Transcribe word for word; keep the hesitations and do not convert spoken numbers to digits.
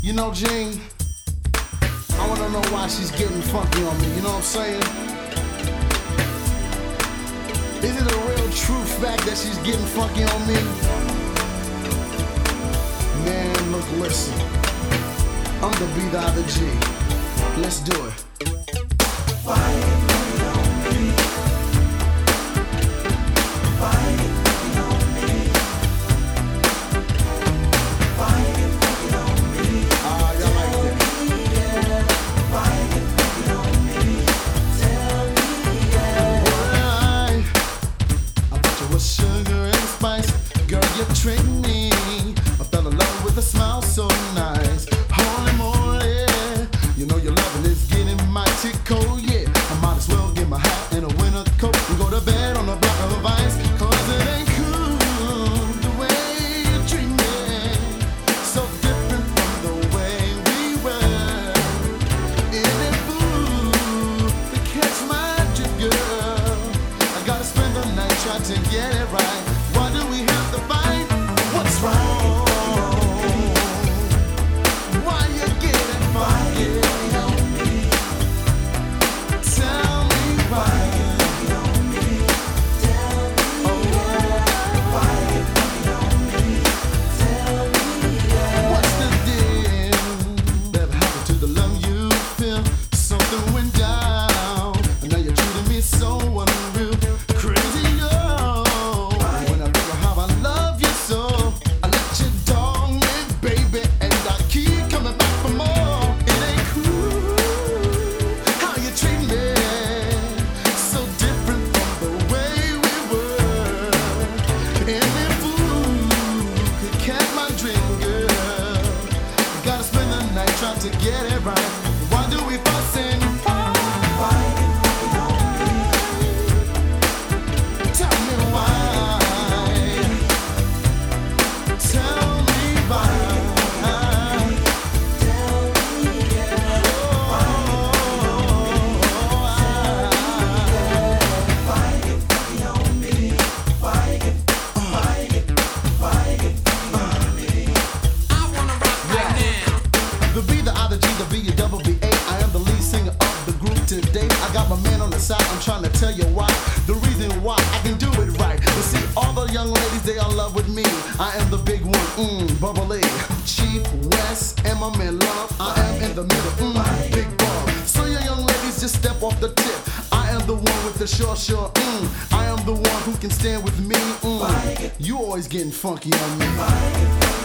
You know, Jean, I wanna know why she's getting funky on me, you know what I'm saying? Is it a real true fact that she's getting funky on me? Man, look, listen. I'm the B, the I, the G. Let's do it. Why you funky on me? Why you funky on me? Why you funky on me? Ah, y'all like that? Why you funky on me? Tell me, yeah. Why? I thought you was sugar and spice. Girl, you tricked me. I fell in love with a smile so nice. Holy moly, you know your loving is getting mighty cold, yeah. I might as well get my hat and a winter coat and go to bed on a block of ice, cause it ain't cool the way you treat me. So different from the way we were. Is it fool to catch my drift, girl? I gotta spend the night trying to get it right. Why do we have to fight? What's wrong? Why you getting funky? To get it right, why do we fuss and fight? Why you on me? Tell me why. Tell me why. Tell me yeah. Why you on me? Why you? Why you? Why you on me? I wanna rock right now. The B, the I, the G, the B, the double B, A. I am the lead singer of the group today. I got my man on the side, I'm trying to tell you why. The reason why I can do it right. You see, all the young ladies, they are in love with me. I am the big one, mmm, bubbly. Chief West, and my man Love. I am in the middle, mmm, big ball. So you young ladies, just step off the tip. I am the one with the short, short, mmm. I am the one who can stand with me, mmm. You always getting funky on me.